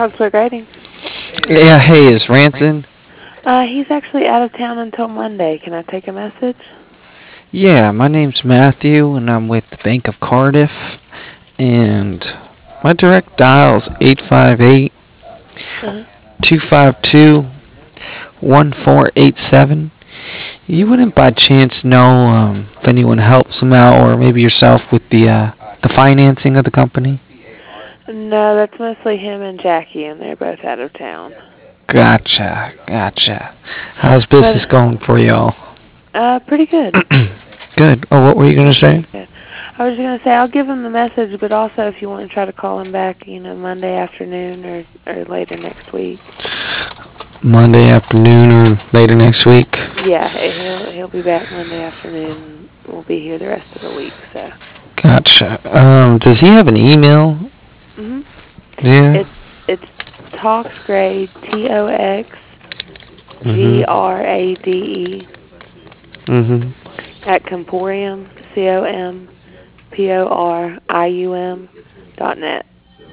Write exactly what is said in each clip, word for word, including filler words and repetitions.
Cogsworth Grading. Yeah, hey, is Ranson? Uh, he's actually out of town until Monday. Can I take a message? Yeah, my name's Matthew, and I'm with the Bank of Cardiff, and my direct dial's eight five eight, Uh-huh. two five two, one four eight seven. You wouldn't by chance know um, if anyone helps him out, or maybe yourself, with the uh, the financing of the company? No, that's mostly him and Jackie, and they're both out of town. Gotcha, gotcha. How's business But, going for y'all? uh, pretty good. Good. Oh, what were you gonna say? Pretty good. I was going to say, I'll give him the message, but also if you want to try to call him back, you know, Monday afternoon or, or later next week. Monday afternoon or later next week? Yeah, he'll he'll be back Monday afternoon. We'll be here the rest of the week, so. Gotcha. Um, does he have an email? Mhm. Yeah. It's it's Toxgrade, T O X G Mhm. R A D E Mhm. at Comporium, C O M P O R I U M dot net.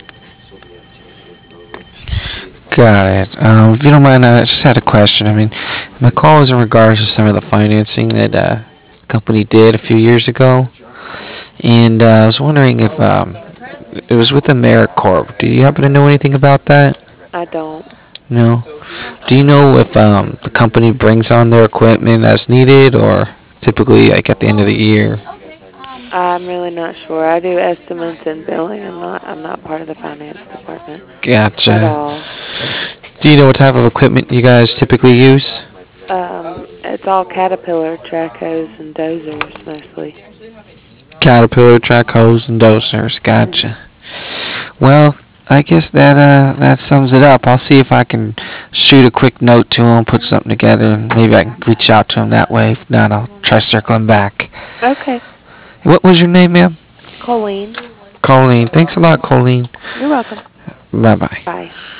Got it. Um, if you don't mind, I just had a question. I mean, my call was in regards to some of the financing that uh, the company did a few years ago, and uh, I was wondering if um, it was with AmeriCorp. Do you happen to know anything about that? I don't. No. Do you know if um, the company brings on their equipment as needed, or typically like at the end of the year? I'm really not sure. I do estimates and billing. I'm not. I'm not part of the finance department at Gotcha. all. Do you know what type of equipment you guys typically use? Um, it's all Caterpillar track hose and dozers mostly. Caterpillar, track hose, and dosers. Mhm. Gotcha. Well, I guess that uh that sums it up. I'll see if I can shoot a quick note to him, put something together, and maybe I can reach out to him that way. If not, I'll try circling back. Okay. What was your name, ma'am? Colleen. Colleen. Thanks a lot, Colleen. You're welcome. Bye bye. Bye.